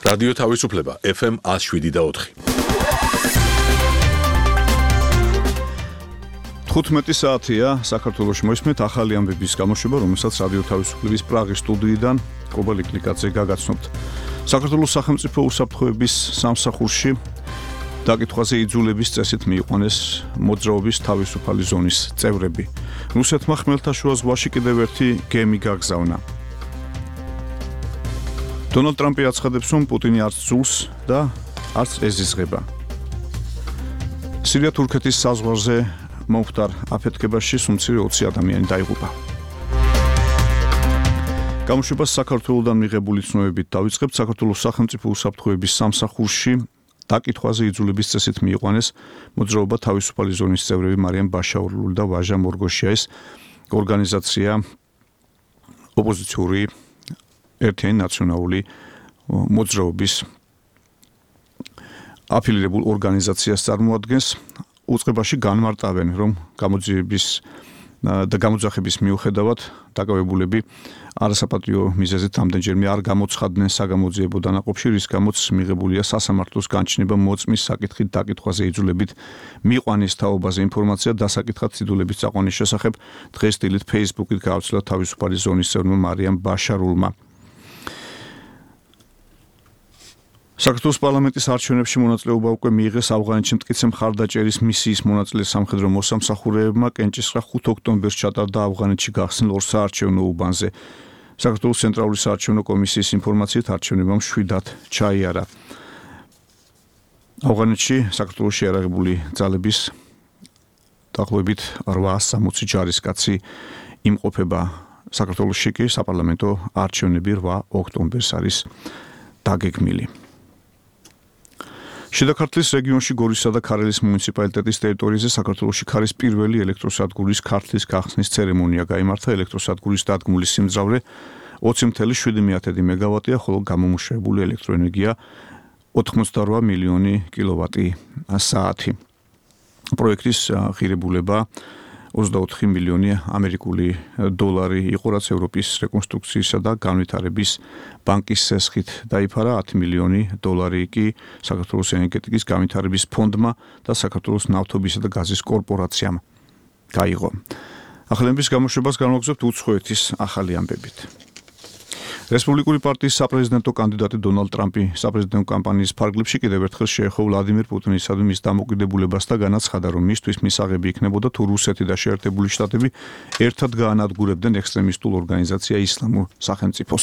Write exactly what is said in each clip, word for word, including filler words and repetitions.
რადიო თავისუფლება ეფ ემ one oh seven და four. თხუთმეტი საათია საქართველოში მოისმენთ ახალი ამბების გამოშვება, რომელსაც რადიო თავისუფლების პრაღის სტუდიიდან კობალ იკლიკაძე გაგაცნობთ. საქართველოს სახელმწიფო უსაფრთხოების სამსახურში დაკითხვაზე იძულების წესით მიიყვანეს მოძრაობის თავისუფალი ზონის წევრები. რუსეთმა ხმელთაშუა ზღვაში კიდევ ერთი გემი გაგზავნა. დონალდ ტრამპი აცხადებს, რომ პუტინი არც ძულს და არც ეზიზღება. სირია-თურქეთის საზღვარზე მომხდარ აფეთქებაში სუმცირე ოცი ადამიანი დაიღუპა. გამოშვებას საქართველოსთან მიღებული ცნობებით დავიწყებთ. საქართველოს სახელმწიფო უსაფრთხოების სამსახურში დაკითხვაზე იძულების წესით მიიყვანეს მოძრაობა თავისუფალი ზონის წევრები მარიამ ბაშაურლული და ვაჟა მორგოშიაის ორგანიზაცია ოპოზიციური ერთიანი ნაციონალური მოძრაობის აფილირებულ ორგანიზაციას წარმოადგენს. უწყებაში განმარტავენ, რომ გამოძიების და გამოძახების მიუხედავად დაკავებულები არასაპატიო მიზეზით ამდენჯერმე არ გამოცხადდნენ საგამოძიებო დანაყოფში, რის გამოც მიღებულია სასამართლოს განჩინება მოწმის საკითხით დაკითხვაზე იძულებით მიიყვანის თაობაზე ინფორმაცია დასაკითხად სიძულების წაყვანის შესახებ დღეს დილით Facebook-ით გაავრცელა თავისუფალი ზონის წევრმა მარიამ ბაშარულმა. საქართველოს პარლამენტის არჩევნებში მონაწილეობა უკვე მიიღეს ავღანეთში მტკიცე მხარდაჭერის მისიის მონაწილე სამხედრო მოსამსახურეებმა. კენჭისყრა ხუთი ოქტომბერს ჩატარდა ავღანეთში გახსნილ ორ საარჩევნო უბანზე. საქართველოს ცენტრალური საარჩევნო კომისიის ინფორმაციით არჩევნებამ შვიდად ჩაიარა. ავღანეთში საქართველოში იარაღებული ძალების დაახლოებით რვაას სამოცი ჯარისკაცი იმყოფება. საქართველოში კი საპარლამენტო არჩევნები რვა ოქტომბერს არის დაგეგმილი. შიდა ქართლის რეგიონში გორისა და ქარელის მუნიციპალიტეტის ტერიტორიაზე საქართველოში ქარის პირველი ელექტროსადგურის ქართლის გახსნის ცერემონია გაიმართა. ელექტროსადგურის დადგმული სიმძლავრე ოცი ათეული მეგავატია, ხოლო გამომუშავებული ელექტროენერგია ოთხმოცდარვა მილიონი კილოვატი საათი. პროექტის ღირებულება ოცდაოთხი მილიონი ამერიკული დოლარი იყო, რაც ევროპის რეკონსტრუქციისა და განვითარების ბანკის სესხით დაიფარა. ათი მილიონი დოლარი კი საქართველოს ენერგეტიკის განვითარების ფონდმა და საქართველოს ნავთობისა და გაზის კორპორაციამ გაიღო. ახალი ამბების გამოშვებას განვაგრძობთ უცხოეთის ახალი ამბებით. რესპუბლიკური პარტიის საპრეზიდენტო კანდიდატი დონალდ ტრამპი საპრეზიდენტო კამპანიის ფარგლებში კიდევ ერთხელ შეეხო ვლადიმერ პუტინისადმი მის დამოკიდებულებას და განაცხადა, რომ მისთვის მისაღები იქნებოდა თუ რუსეთი და შეერთებული შტატები ერთად გაანადგურებდნენ ექსტრემისტულ ორგანიზაცია ისლამურ სახელმწიფოს.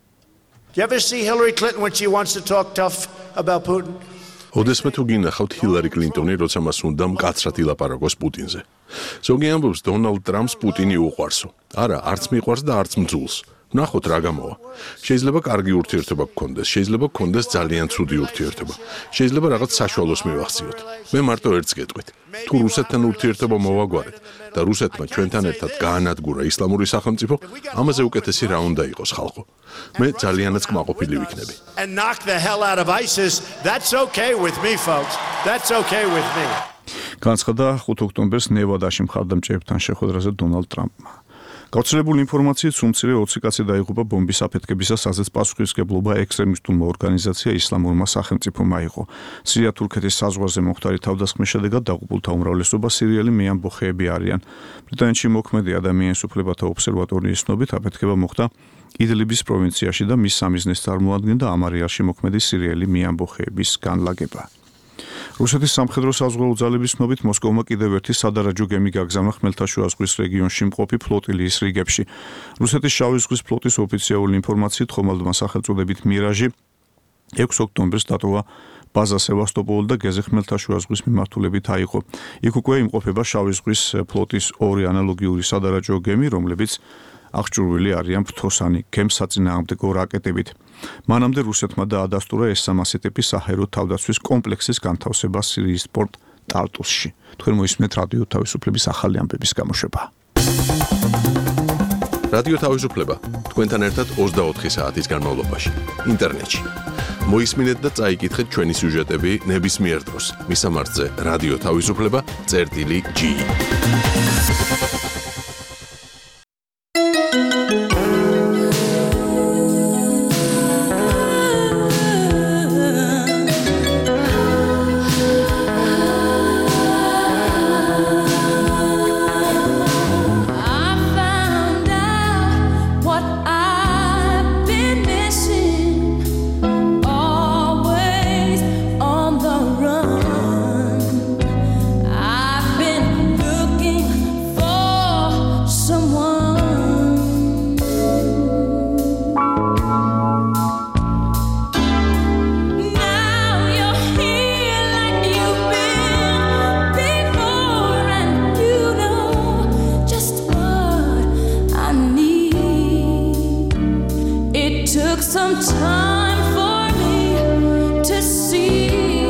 ოდესმე თუ გინახავთ ჰილარი კლინტონი, როცა მას უნდა მკაცრად ილაპარაკოს პუტინზე. ზოგი ამბობს, დონალდ ტრამპს პუტინი უყვარსო. არა, არც მიყვარს და არც მძულს. ნახოთ რა გამოვა. შეიძლება კარგი ურთიერთობა გქონდეს, შეიძლება გქონდეს ძალიან ცუდი ურთიერთობა. შეიძლება რაღაც საშუალოს მივახციოთ. მე მარტო ერთს გეტყვით. თუ რუსეთთან ურთიერთობა მოვაგვარეთ და რუსეთმა ჩვენთან ერთად გაანადგურა ისლამური სახელმწიფო, ამაზე უკეთესი რა უნდა იყოს ხალხო. მე ძალიანაც კმაყოფილი ვიქნები. განცხადა ხუთი ოქტომბერს ნევადაში მხარდამჭერებთან შეხვედრაზე დონალდ ტრამპმა. გავრცელებული ინფორმაციით სუმცირე ოცი კაცი დაიღუპა ბომბის აფეთქებისას, ასეც პასუხისმგებლობა ექსტრემისტულმა ორგანიზაცია ისლამურმა სახელმწიფომ აიღო. სირია-თურქეთის საზღვარზე მომხდარი თავდასხმის შედეგად დაღუპულთა უმრავლესობა სირიელი მეამბოხეები არიან. ბრიტანეთში მოქმედი ადამიანის უფლებათა ობსერვატორიის ცნობით აფეთქება მოხდა იდლიბის პროვინციაში და მის სამიზნეს წარმოადგენდა ამ არეალში მოქმედი სირიელი მეამბოხეების განლაგება. რუსეთის სამხედრო საზღვაო ძალების ცნობით მოსკოვმა კიდევ ერთი სადარაჯო გემი გაგზავნა ხმელთაშუა ზღვის რეგიონში მყოფი ფლოტილიის რიგებში. რუსეთის შავი ზღვის ფლოტის ოფიციალური ინფორმაციით ხომალდმა სახელწოდებით მირაჟი ექვსი ოქტომბერს დატოვა ბაზა სევასტოპოლი და გეზი ხმელთაშუა ზღვის მიმართულებით აიღო. იქ უკვე იმყოფება შავი ზღვის ფლოტის ორი ანალოგიური სადარაჯო გემი, რომლებიც აღჭურვილი არიან ფრთოსანი გემსაწინააღმდეგო რაკეტებით. მანამდე რუსეთმა დაადასტურა ეს სამასი ტიპის საჰაერო თავდაცვის კომპლექსის განთავსება სირიის პორტ ტარტუსში. თქვენ მოისმენთ რადიო თავისუფლების ახალი ამბების გამოშვება. რადიო თავისუფლება თქვენთან ერთად ოცდაოთხი საათის განმავლობაში ინტერნეტში. მოისმინეთ და წაიკითხეთ ჩვენი სიუჟეტები ნებისმიერ დროს. მისამართზე რადიო თავისუფლება წერტილი ჯი. some time for me to see.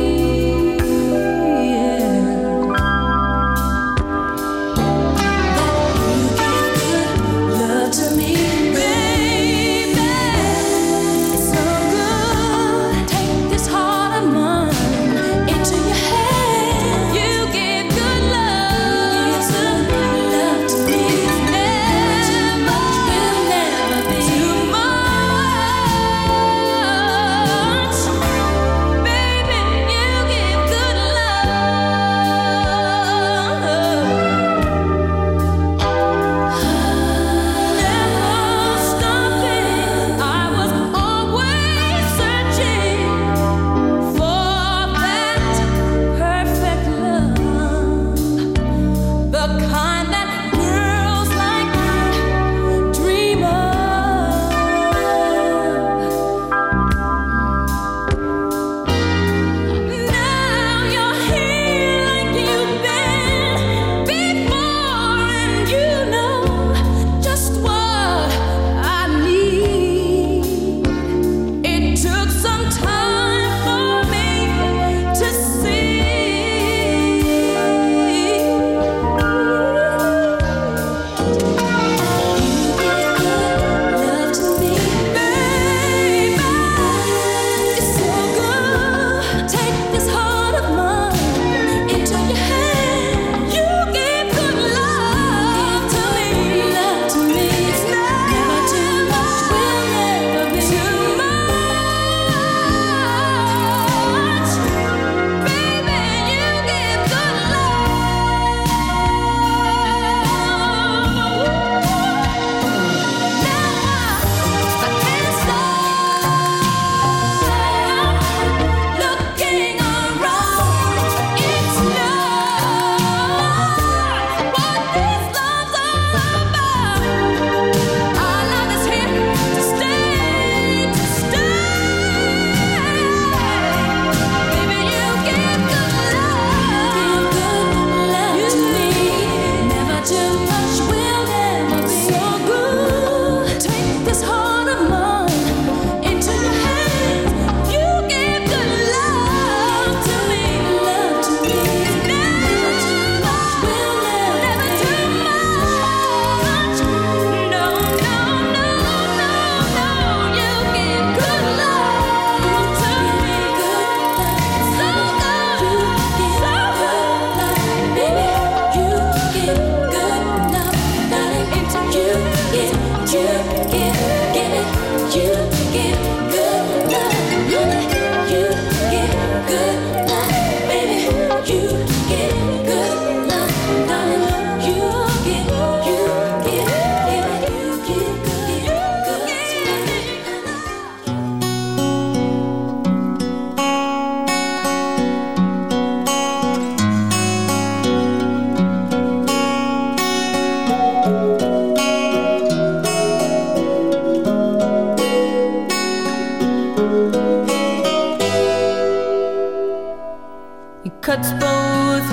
cuts both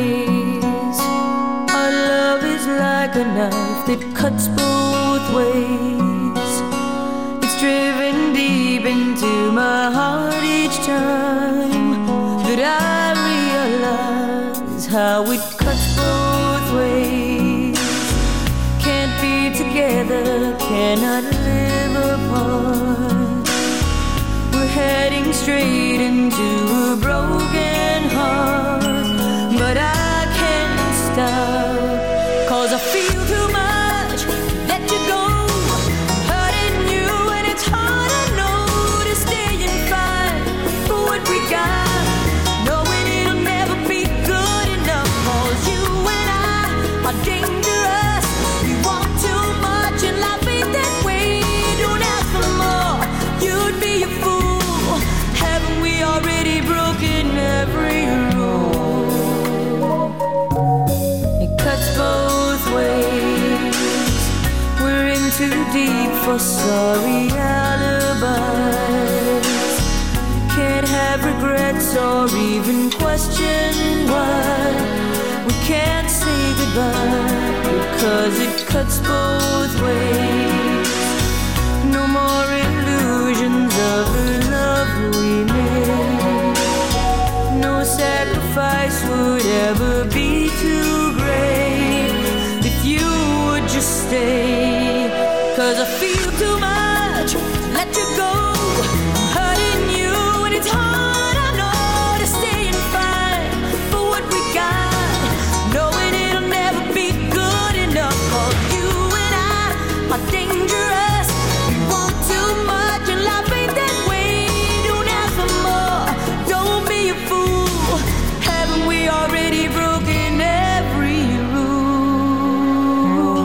ways. Our love is like a knife that cuts both ways. It's driven deep into my heart each time that I realize how it cuts both ways. Can't be together, cannot live apart. We're heading straight into a broken heart, but I can't stop, 'cause I feel too much to let you go. Hurting you and it's hard, I know, to stay and fight for what we got, knowing it'll never be good enough, 'cause you and I are dangerous. We want too much and life ain't that way. Don't ask for more, you'd be a fool. Haven't we already broken every rule? It cuts both ways. We're in too deep for sorry alibis. Can't have regrets or even question why we can't say goodbye, because it cuts both ways. No more illusion 'cause I feel too much to let you go. I'm hurting you and it's hard, I know, to stay and fight for what we got, knowing it'll never be good enough. 'Cause you and I are dangerous. We want too much and life ain't that way. Don't ask for more, don't be a fool. Haven't we already broken every rule?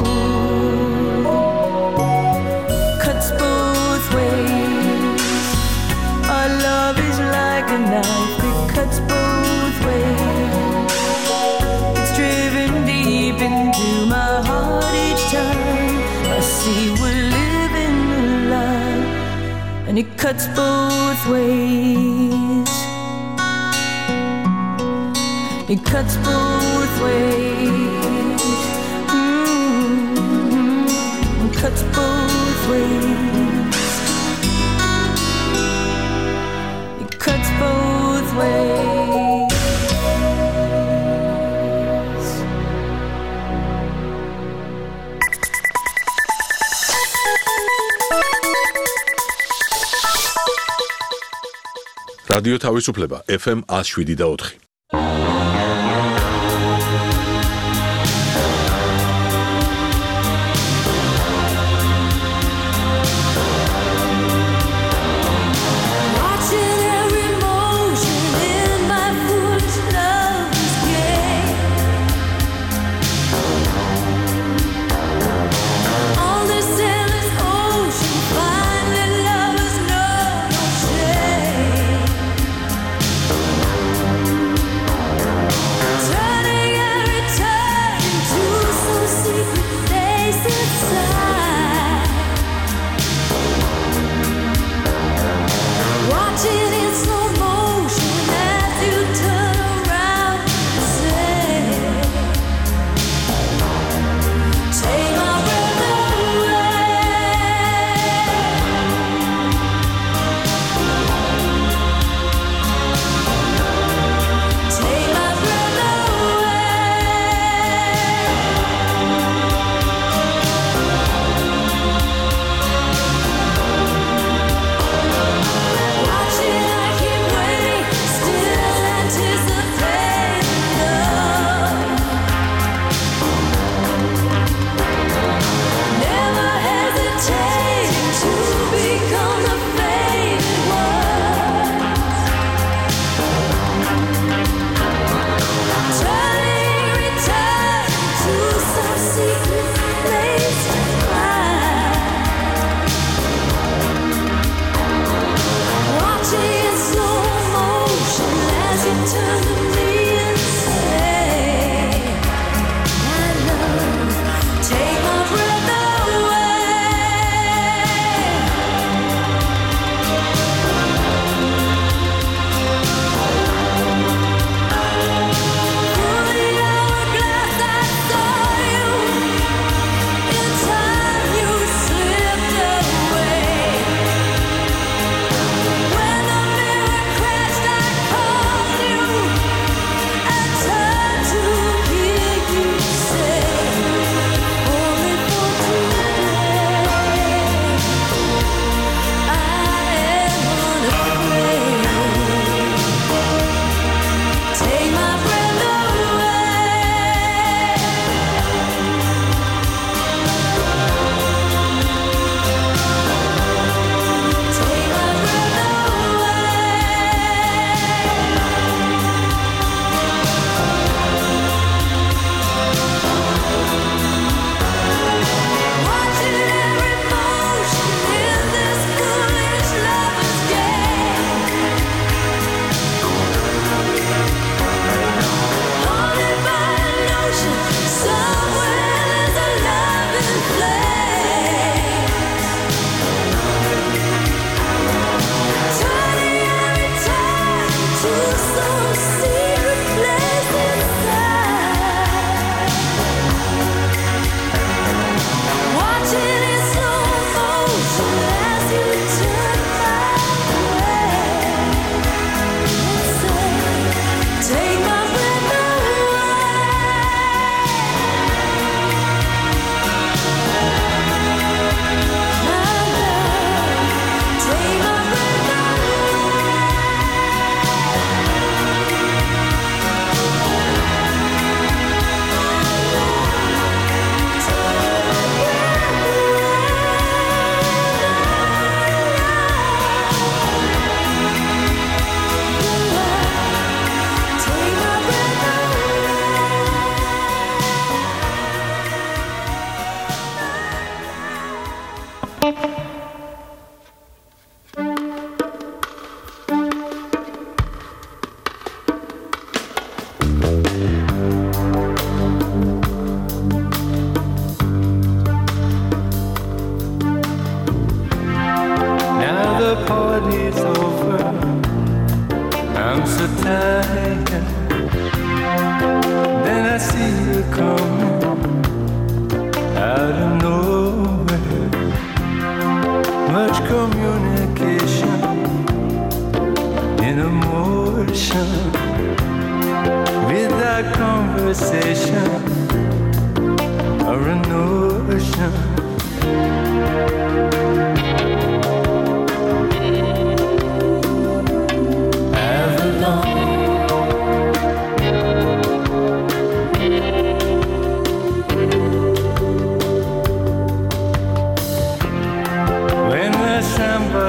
Cuts both ways. Our love is like a knife, it cuts both ways. It's driven deep into my heart each time I see we're living a lie, and it cuts both ways. It cuts both ways. Mm-hmm. It cuts both ways. It cuts both ways. რადიო თავისუფლება ეფ ემ one oh seven და four. Watching every motion in my foolish love's game. On this endless ocean, finally lovers know no shame.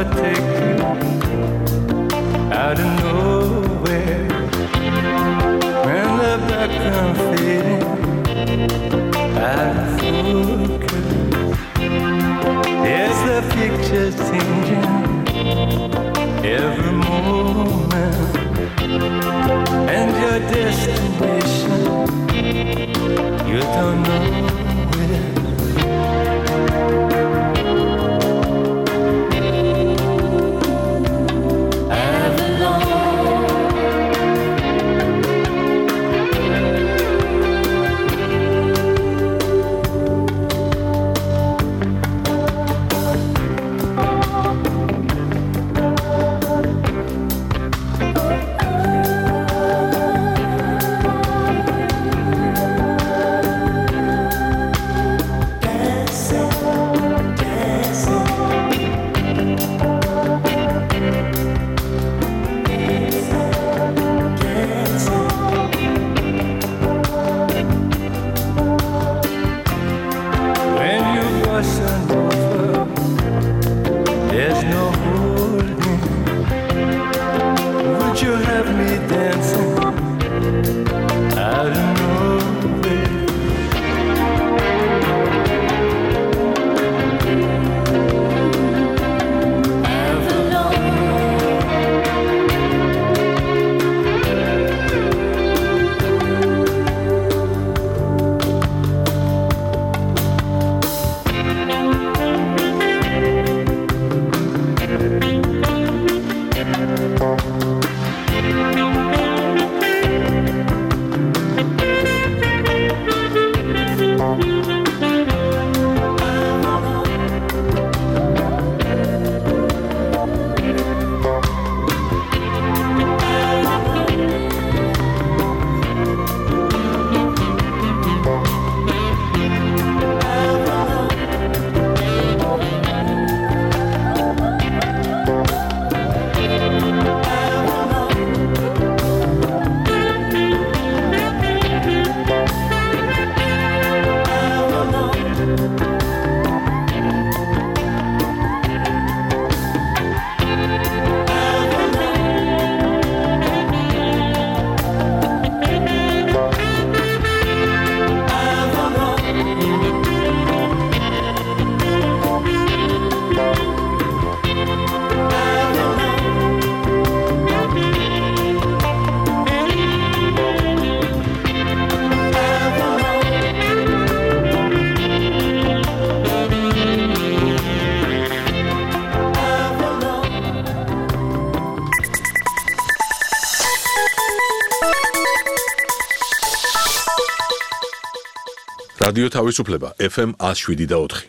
take you out of nowhere. When the background fading out of focus, there's the picture changing every moment, and your destination you don't know where. რადიო თავისუფლება ეფ ემ one oh seven და four.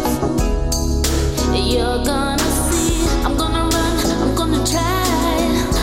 You're gonna see, I'm gonna run, I'm gonna try.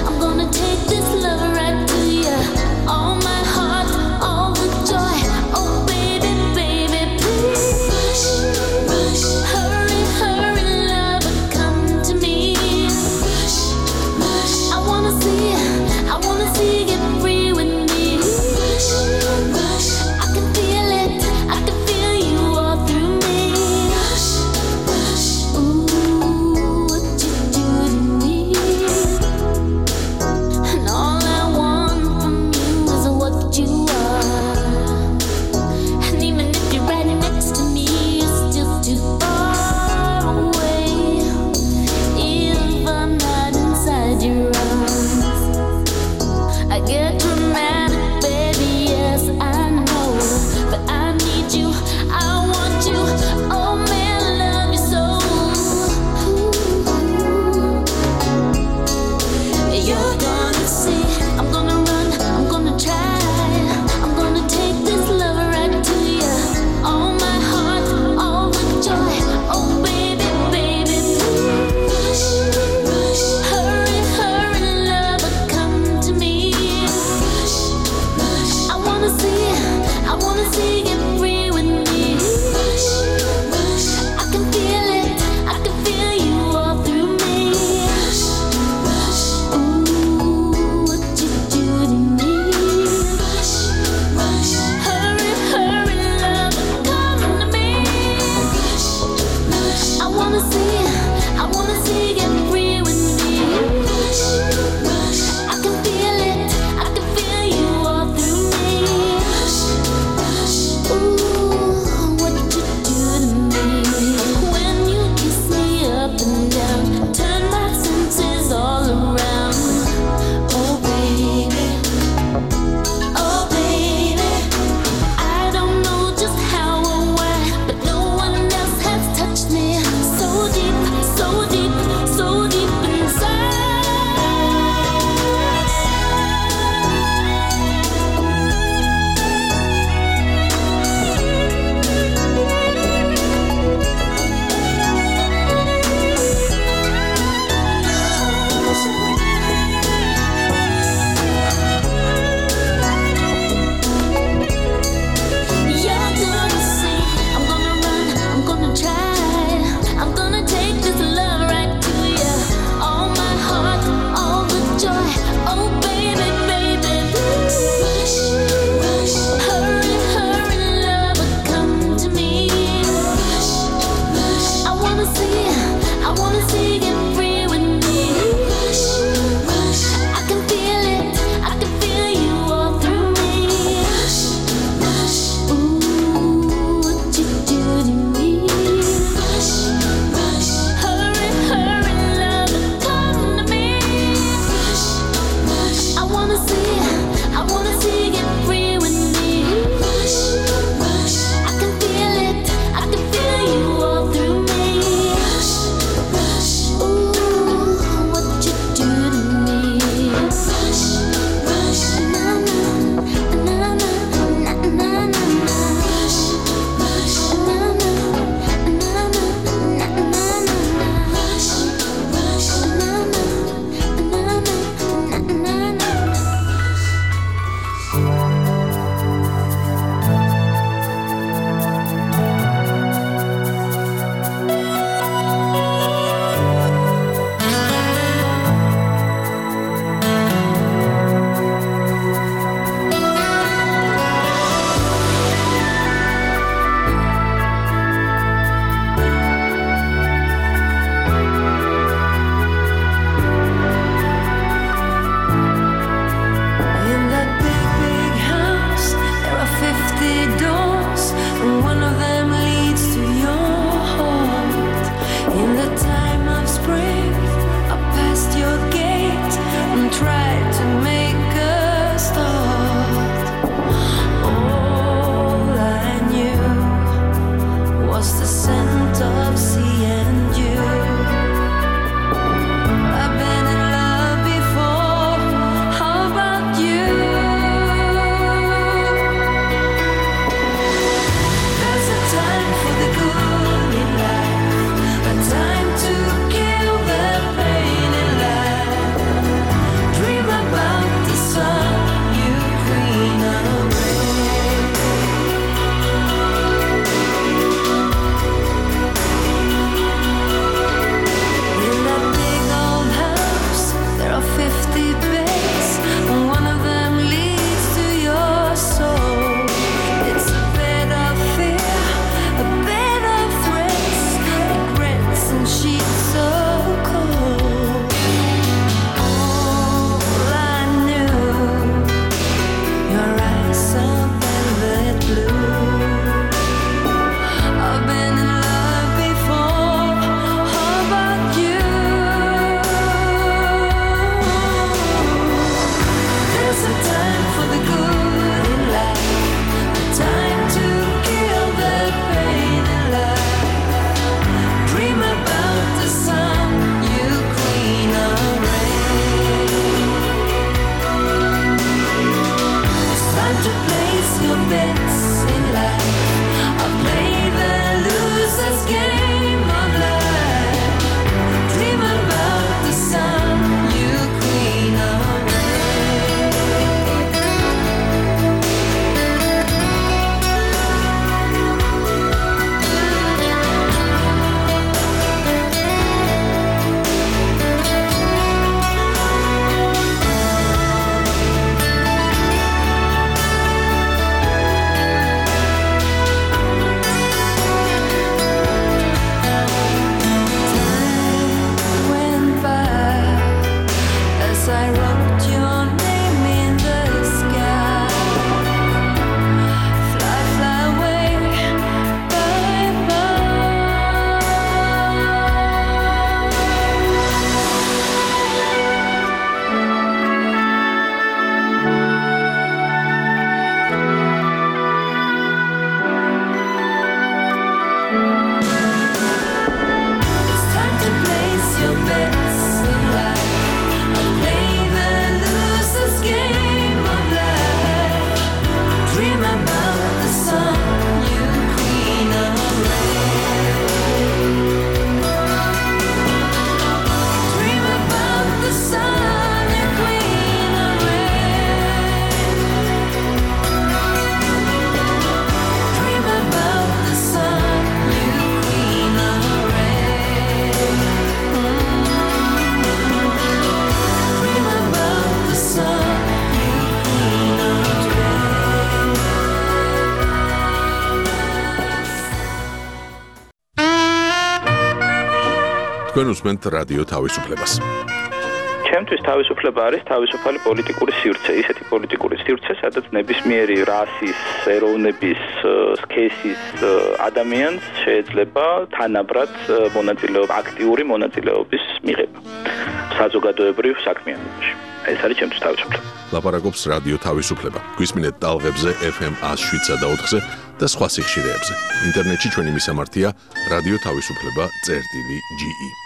თქვენ უსმენთ რადიო თავისუფლებას. ჩემთვის თავისუფლება არის თავისუფალი პოლიტიკური სივრცე, ისეთი პოლიტიკური სივრცე, სადაც ნებისმიერი რასის, ეროვნების, სქესის ადამიანს შეიძლება თანაბრად მონაწილეობა, აქტიური მონაწილეობის მიღება საზოგადოებრივ საქმიანობაში. ეს არის ჩემთვის თავისუფლება. ლაპარაკობს რადიო თავისუფლება. გვისმინეთ ტალღებზე ეფ ემ one oh seven და ოთხზე და სხვა სიხშირეებზე. ინტერნეტში ჩვენი მისამართია რადიო თავისუფლება წერტილი ჯი ი.